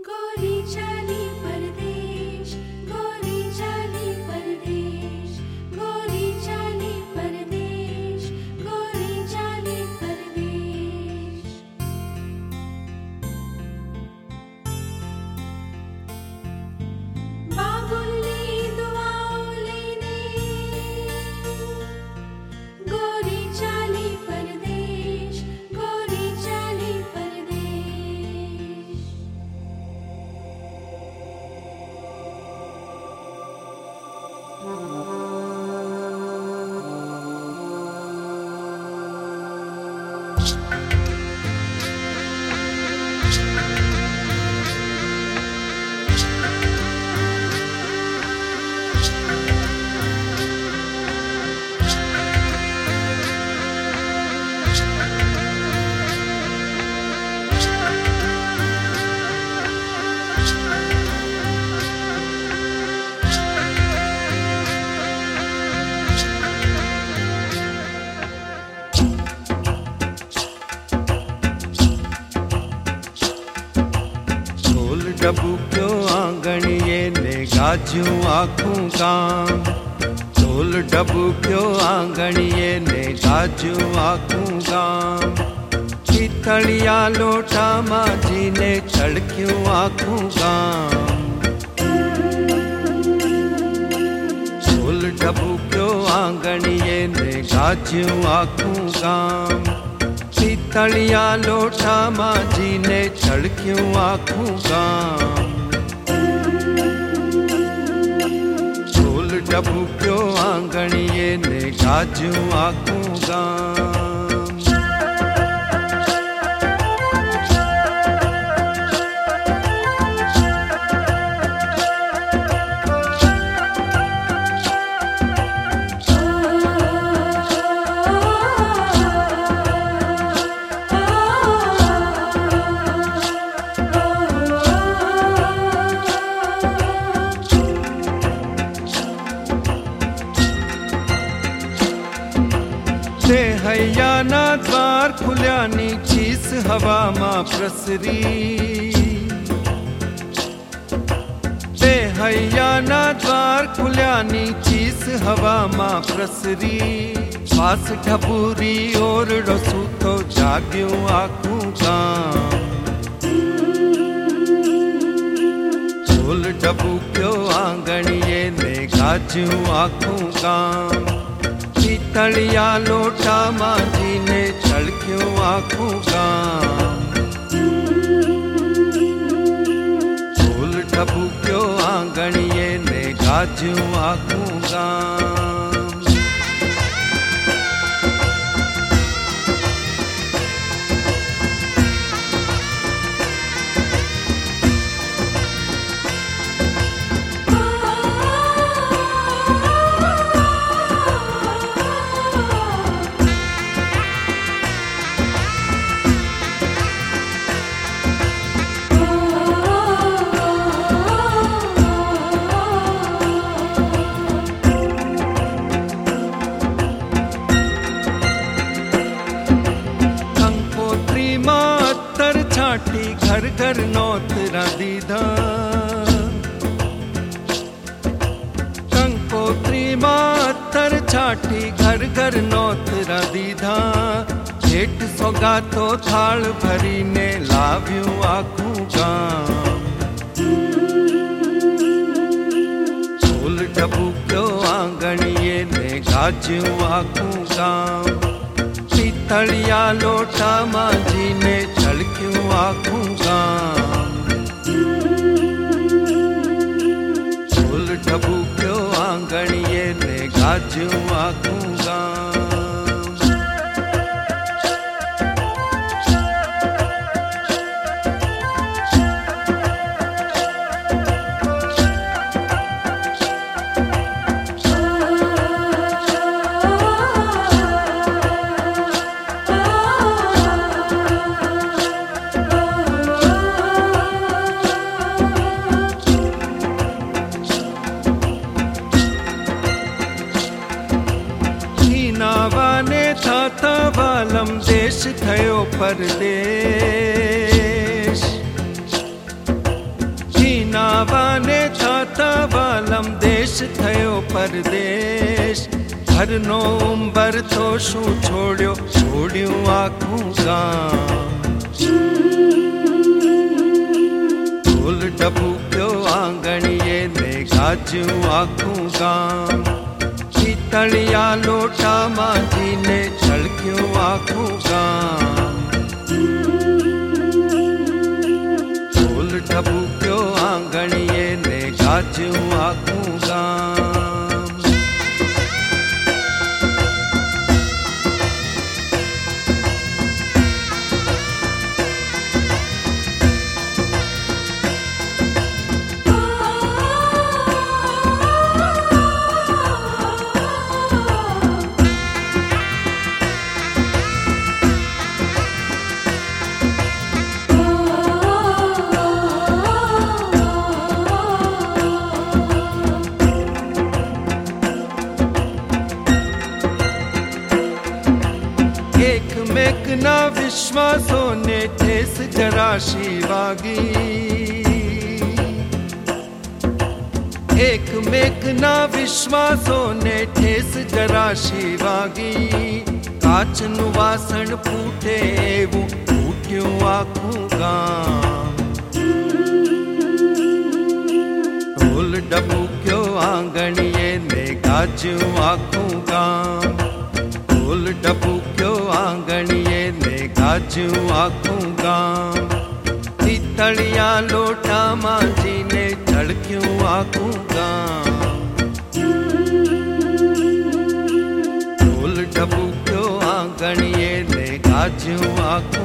गोरी चाली परदेश, गोरी चाली परदेश, गोरी चाली परदेश, गोरी चाली परदेश। बाबुल्ली दुआओं लेने, गोरी चाली परदेश, गोरी चाली परदेश। डबू क्यों आंगणिये ने गाजू आँखों काम, ढोल डबू क्यों आंगणिये ने गाजू आँखों काम। पितलिया लोटा माझी ने चढ़क्यों आँखों काम, ढोल डबू क्यों आंगणिये ने गाजू आँखों काम। पितलिया लोटा माझी ने चढ़क्यों आँखों काम। ढोल डबू क्यों आंगणिये ने गाजू आँखों काम। ते हैया ना द्वार खुल्यानी चीस हवा मां प्रसरी, ते हैया ना द्वार खुल्यानी चीस हवा मां प्रसरी। पास ढबूरी और रसू तो जाग्यों आँखों काम। ढोल डबू क्यों आंगणिये ने गाजू आँखों काम। पितलिया लोटा माझी ने चढ़क्यों आँखों काम। ढोल डबू क्यों आंगणिये ने गाजू आँखों काम। घर घर नौतरा दीदा, कंकोत्री मातर छाटी घर घर नौतरा दीधा। हेठ सौगातो थाल भरी ने लाव्यूं आँखों काम। ढोल डबू क्यों आंगणिये ने गाजू आँखों काम। पितलिया लोटा माझी ने चढ़क्यों आँखों काम। ढोल डबू क्यों आंगणिये ने गाजू आँखों काम। वालम देश थयो परदेश, નાવાને થાતા વાલમ દેશ થયો પરદેશ ઘરનો ઉંબર તો શું છોડ્યો છોડ્યું આખું ગામ ઢોલ ડબુક્યો આંગણીએ ને ગાજ્યું આખું ગામ પિતળિયા લોટામાં જીને છલક્યું આખું ગામ ઢોલ ડબુક્યો આંગણીએ ને ગાજ્યું આખું ગામ એકમેકના વિશ્વાસોને ઠેસ જરાશી વાગી એકમેકના વિશ્વાસોને ઠેસ જરાશી વાગી કાચનું વાસણ ફૂટે એવું ફૂટ્યું આખું ગામ ઢોલ ડબુક્યો આંગણીએ ને ગાજ્યું આખું ગામ ઢોલ ડબુક્યો આંગણીએ ને ગાજ્યું આખું ગામ પિતળિયા લોટામાં જીને ઝળક્યું આખું ગામ ઢોલ ડબુક્યો આંગણીએ ને ગાજ્યું આખું